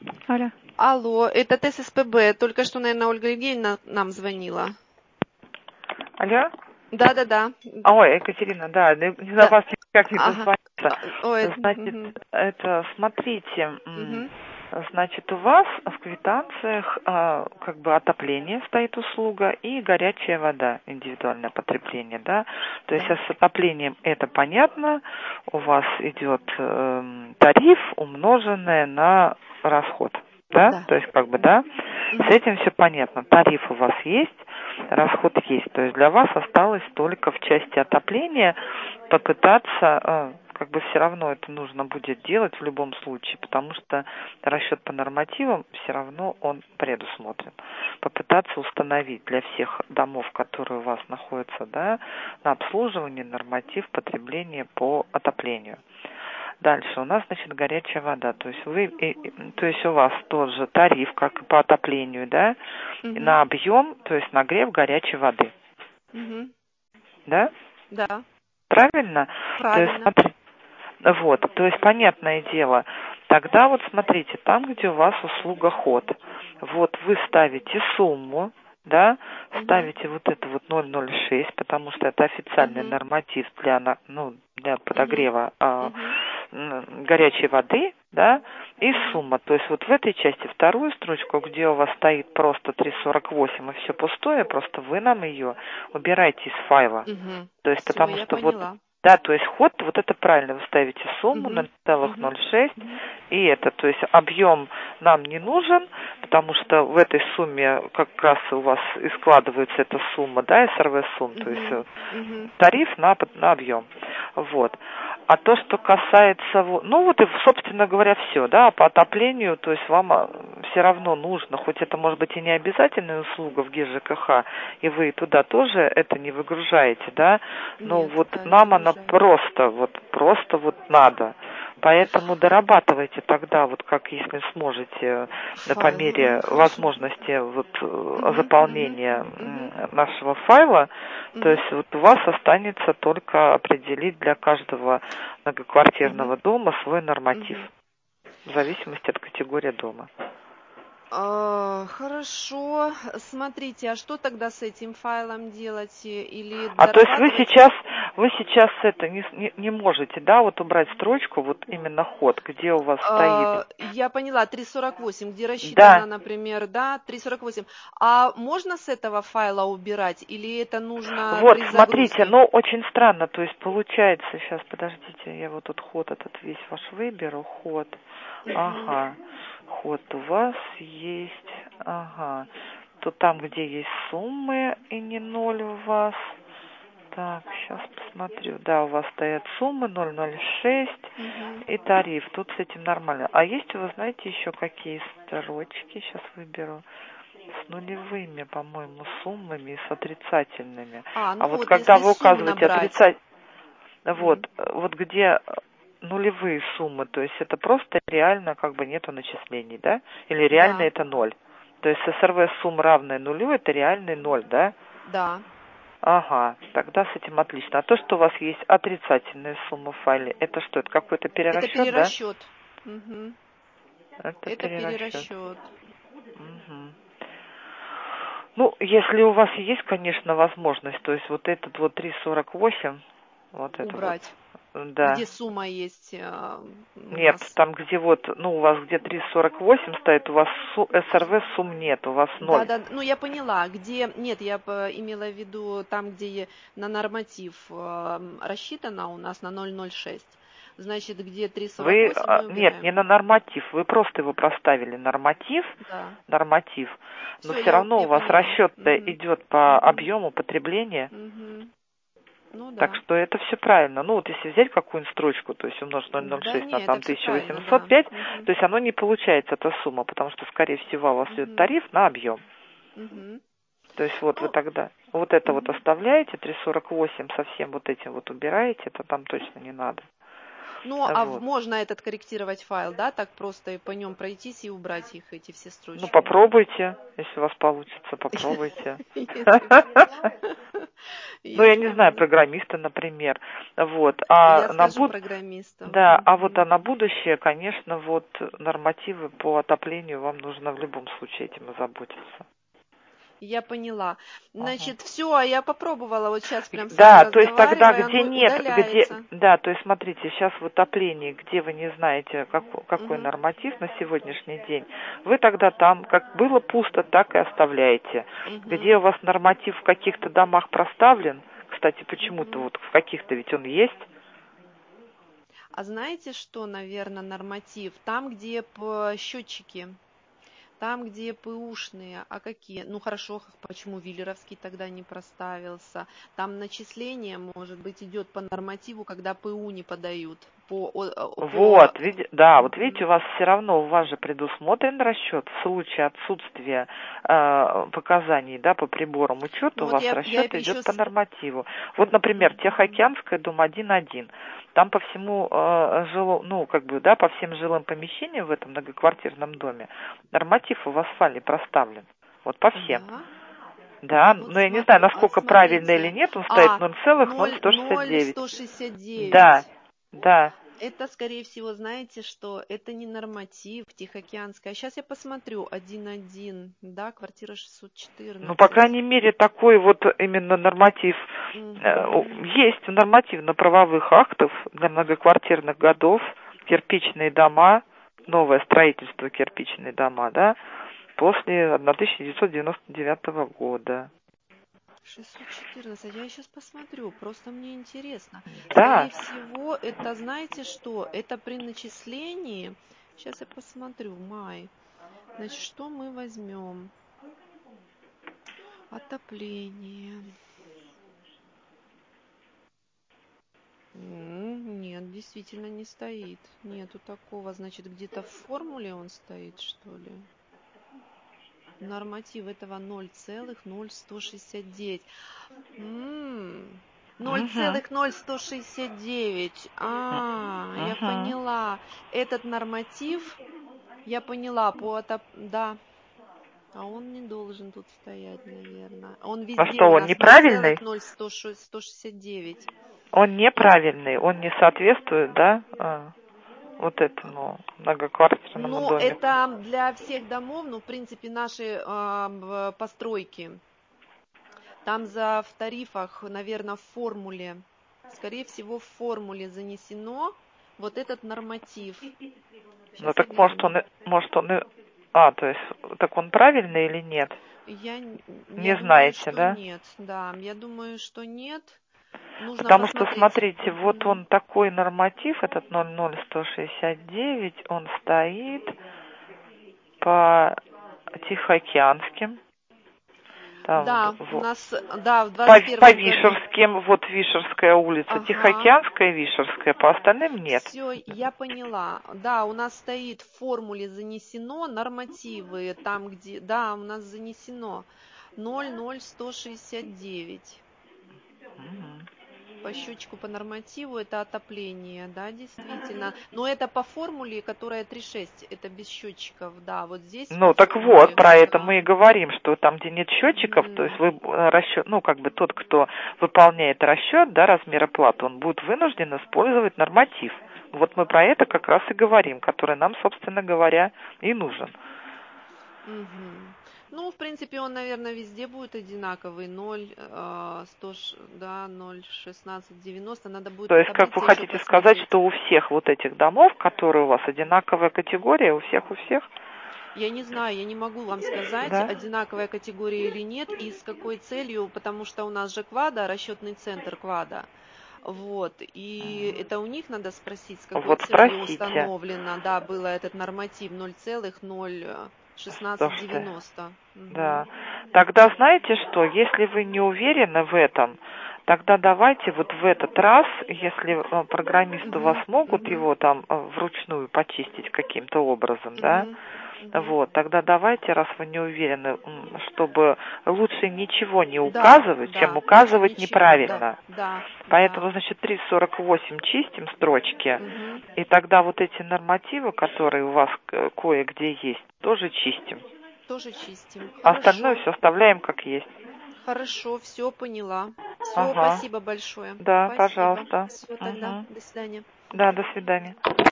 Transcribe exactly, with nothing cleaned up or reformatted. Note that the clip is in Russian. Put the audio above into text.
Алло. Алло, это Т С С П Б. Только что, наверное, Ольга Евгеньевна нам звонила. Алло? Да-да-да. Ой, Екатерина, да, не не за Да. вас никак не Ага. дозвониться. Ой. Значит, Угу. это, смотрите, м, Угу. значит, у вас в квитанциях а, как бы отопление стоит услуга и горячая вода, индивидуальное потребление, да. То есть Да. с отоплением это понятно, у вас идет эм, тариф, умноженный на расход. Да? Да. То есть, как бы, да, Угу. с этим все понятно. Тариф у вас есть, расход есть. То есть для вас осталось только в части отопления попытаться, э, как бы все равно это нужно будет делать в любом случае, потому что расчет по нормативам все равно он предусмотрен. Попытаться установить для всех домов, которые у вас находятся, да, на обслуживание норматив потребления по отоплению. Дальше у нас, значит, горячая вода. То есть вы, и, и, то есть у вас тот же тариф, как и по отоплению, да, Угу. на объем, то есть нагрев горячей воды. Угу. Да? Да. Правильно? То есть, Правильно. смотри, вот, то есть, понятное дело, тогда вот смотрите, там, где у вас услуга ход, вот вы ставите сумму, да, Угу. ставите вот это вот ноль ноль шесть, потому что это официальный Угу. норматив для, на- ну, для подогрева а, Угу. м, горячей воды, да, и Угу. сумма. То есть вот в этой части вторую строчку, где у вас стоит просто три сорок восемь и все пустое, просто вы нам ее убираете из файла. Угу. То есть Все, потому я что вот, поняла. да, то есть ход, вот это правильно, вы ставите сумму Угу. ноль целых Угу. ноль шесть, и это, то есть объем нам не нужен, потому что в этой сумме как раз у вас и складывается эта сумма, да, С Р В сумм, то есть Угу. Угу. тариф на, на объем. Вот. А то, что касается, ну вот и, собственно говоря, все, да, по отоплению, то есть вам все равно нужно, хоть это может быть и не обязательная услуга в ГИС Ж К Х, и вы туда тоже это не выгружаете, да, но Нет, вот да, не нам она выгружаю. просто, вот просто вот надо. Поэтому дорабатывайте тогда, вот как если сможете, по Файл. мере Угу. Хорошо. возможности вот, Угу. заполнения Угу. нашего файла, то Угу. есть вот у вас останется только определить для каждого многоквартирного Угу. дома свой норматив, Угу. в зависимости от категории дома. А, хорошо. Смотрите, а что тогда с этим файлом делать? Или А то есть вы дорабатывать? сейчас, вы сейчас это не, не, не можете, да, вот убрать строчку, вот именно ход, где у вас стоит. А, я поняла, триста сорок восемь, где рассчитано, Да. например, да, триста сорок восемь. А можно с этого файла убирать? Или это нужно Вот, при смотрите, загрузке? ну, очень странно, то есть получается, сейчас, подождите, я вот тут ход этот весь ваш выберу, ход, Угу. ага, ход у вас есть, ага, то там, где есть суммы и не ноль у вас, так, сейчас посмотрю, да, у вас стоят суммы ноль ноль шесть Угу. и тариф, тут с этим нормально. А есть у вас, знаете, еще какие строчки, сейчас выберу, с нулевыми, по-моему, суммами и с отрицательными. А, А ну вот вот, когда если вы сумму указываете набрать. отрицать, вот, вот где нулевые суммы, то есть это просто реально как бы нету начислений, да? Или реально Да, это ноль? То есть С Р В сумма равная нулю, это реальный ноль, да? да. Ага, тогда с этим отлично. А то, что у вас есть отрицательная сумма в файле, это что, это какой-то Это перерасчет, да? перерасчет. Угу. Это Это перерасчет. перерасчет. Угу. Ну, если у вас есть, конечно, возможность, то есть вот этот вот три сорок восемь, вот это вот, Убрать. да. Где сумма есть а, у Нет, нас. там где вот, ну, у вас где три сорок восемь стоит, у вас С Р В сумм нет, у вас Да, ноль. да, ну я поняла, где, нет, я по- имела в виду там, где на норматив э, рассчитано у нас на ноль ноль шесть. Значит, где триста сорок Вы, восемь а, мы нет, не убираем. на норматив, вы просто его проставили норматив, Да. норматив, но Все, все я, равно у я вас поняла. расчет-то Угу. идет по объему потребления, Угу. Ну так да. что это все правильно. Ну вот если взять какую-нибудь строчку, то есть умножить ноль ноль Да шесть на не, это там все правильно, да. тысяча восемьсот пять, Угу. то есть оно не получается, эта сумма, потому что, скорее всего, у вас идет Угу. тариф на объем. Угу. То есть вот вы Ну, тогда вот это вот угу. оставляете, три сорок восемь совсем вот этим вот убираете, это там точно не надо. Ну, а в- Вот. можно этот корректировать файл, да, так просто и по нем пройтись и убрать их, эти все Ну строчки. попробуйте, если у вас получится, попробуйте. Если Ну, я не Если знаю, вы... программисты, например. Вот. Я А на скажу буд... программистам. Да, а вот а Мгм. на будущее, конечно, вот нормативы по отоплению вам нужно в любом случае этим озаботиться. Я поняла. Ага. Значит, все, а я попробовала, вот сейчас прям с вами Да, то есть тогда, разговаривая, где оно нет, где, удаляется. да, то есть смотрите, сейчас в отоплении, где вы не знаете, как, какой Мгм. норматив на сегодняшний день, вы тогда там, как было пусто, так и оставляете. Мгм. Где у вас норматив в каких-то домах проставлен, кстати, почему-то Мгм. вот в каких-то ведь он есть. А знаете, что, наверное, норматив? Там, где по счетчики, там, где пэушные, а какие? Ну хорошо, х- почему Виллеровский тогда не проставился? Там начисление, может быть, идет по нормативу, когда ПУ не подают. По, о- о- по... Вот, види- да, вот видите, Мгм. у вас все равно, у вас же предусмотрен расчет в случае отсутствия э, показаний, да, по приборам учета, Ну у вот вас я, я расчет идет еще... по С... нормативу. Вот, например, Тихоокеанская, дом один один, там по всему э, жилу, ну, как бы, да, по всем жилым помещениям в этом многоквартирном доме норматив у вас в файле проставлен, вот по всем. Да, Да, вот но я не знаю, смотрю, а насколько правильно или смотрите, нет, он стоит а, ноль целых ноль ноль, сто шестьдесят ноль девять. сто шестьдесят Да, девять. да. Это, скорее всего, знаете, что это не норматив Тихоокеанская. Сейчас я посмотрю. один один, да, квартира шестьсот Ну, по четырнадцать. крайней мере, такой вот именно норматив э, у- Угу. есть нормативно-правовых актов для многоквартирных годов, кирпичные дома, новое строительство кирпичные дома, да, после тысяча девятьсот девяносто девятого года. шестьсот четырнадцать. Я сейчас посмотрю. Просто мне интересно. Да, Скорее всего, это, знаете что? Это при начислении. Сейчас я посмотрю. Май. Значит, что мы возьмем? Отопление. М, Нет, действительно не стоит. Нету такого. Значит, где-то в формуле он стоит, что ли? Норматив этого ноль целых ноль сто шестьдесят девять. М, ноль угу, целых ноль сто шестьдесят девять. А, я угу. поняла. Этот норматив, я поняла, по отоп... Да, а он не должен тут стоять, наверное. Он А везде что, у он нас ноль неправильный? целых ноль сто шестьдесят девять. Он неправильный, он не соответствует, да, а, вот этому многоквартирному Ну, домику. это для всех домов, ну, в принципе, наши а, в- постройки. Там за в тарифах, наверное, в формуле, скорее всего, в формуле занесено вот этот норматив. Ну Сейчас я так может он, гляну. и- может он и... А, то есть, так он правильный или нет? Я, н- я Не думаю, знаете, что да? нет. Да, я думаю, что нет. Нужно Потому что, посмотреть. смотрите, вот Мгм. он такой норматив, этот ноль ноль сто шестьдесят девять, он стоит по Тихоокеанским, там, Да, у вот, нас, да, в по, двадцать по первом году. Вишерским, вот Вишерская улица, Ага. Тихоокеанская, Вишерская, по остальным нет. Все, я поняла. Да, у нас стоит в формуле занесено нормативы, там где, да, у нас занесено ноль ноль сто шестьдесят девять. Мгм. По счетчику по нормативу это отопление, да, действительно. Но это по формуле, которая три шесть, это без счетчиков, да, вот здесь Ну, по так вот, формуле. про это Да. мы и говорим, что там, где нет счетчиков, то есть Мгм. вы э, расчет, ну, как бы тот, кто выполняет расчет, да, размера платы, он будет вынужден использовать норматив. Вот мы про это как раз и говорим, который нам, собственно говоря, и нужен. Мгм. Ну, в принципе, он, наверное, везде будет одинаковый. ноль, э, сто, ш- да, ноль шестнадцать девяносто. Надо будет То по есть, как вы таблице еще хотите сказать, посмотреть. что у всех вот этих домов, которые у вас одинаковая категория, у всех, у всех, Я не знаю, я не могу вам сказать, да? одинаковая категория или нет, и с какой целью, потому что у нас же КВАДА, расчетный центр КВАДА. Вот, и это у них надо спросить, с какой Вот целью спросите. установлено, да, было этот норматив ноль целых ноль шестнадцать Слушайте, девяносто. да. Мгм. Тогда знаете что, если вы не уверены в этом, тогда давайте вот в этот раз, если э, программисты у вас Мгм. могут Мгм. его там э, вручную почистить каким-то образом, да, Мгм. Мгм. вот, тогда давайте, раз вы не уверены, м, чтобы лучше ничего не Да, указывать, чем да, лучше указывать ничего, да, неправильно. да, да. Поэтому, значит, триста сорок восемь чистим строчки, Мгм. и тогда вот эти нормативы, которые у вас э, кое-где есть, тоже чистим. Тоже чистим. А остальное Хорошо. все оставляем как есть. Хорошо, все поняла. Все, Ага. спасибо большое. Да, Спасибо. пожалуйста. Все тогда. Угу. До свидания. Да, до свидания.